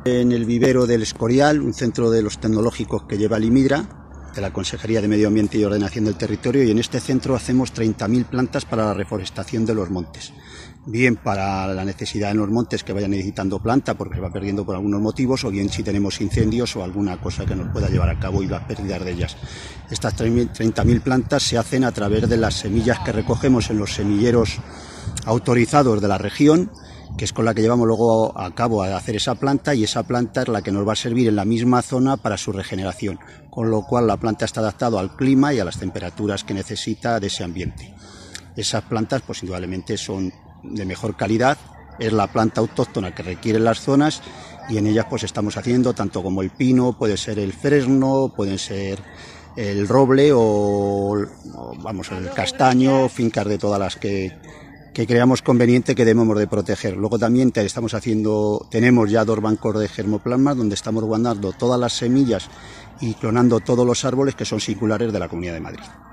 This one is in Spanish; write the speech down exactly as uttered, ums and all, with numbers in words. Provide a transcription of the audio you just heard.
En el vivero del Escorial, un centro de los tecnológicos que lleva el IMIDRA, de la Consejería de Medio Ambiente y Ordenación del Territorio, y en este centro hacemos treinta mil plantas para la reforestación de los montes. Bien para la necesidad en los montes que vayan necesitando planta porque se va perdiendo por algunos motivos, o bien si tenemos incendios o alguna cosa que nos pueda llevar a cabo y las pérdidas de ellas. Estas treinta mil plantas se hacen a través de las semillas que recogemos en los semilleros autorizados de la región, que es con la que llevamos luego a cabo a hacer esa planta, y esa planta es la que nos va a servir en la misma zona para su regeneración, con lo cual la planta está adaptada al clima y a las temperaturas que necesita de ese ambiente. Esas plantas pues indudablemente son de mejor calidad, es la planta autóctona que requieren las zonas, y en ellas pues estamos haciendo tanto como el pino, puede ser el fresno, pueden ser el roble o, o vamos el castaño, fincas de todas las que que creamos conveniente que debemos de proteger. Luego también te estamos haciendo, tenemos ya dos bancos de germoplasmas donde estamos guardando todas las semillas y clonando todos los árboles que son singulares de la Comunidad de Madrid.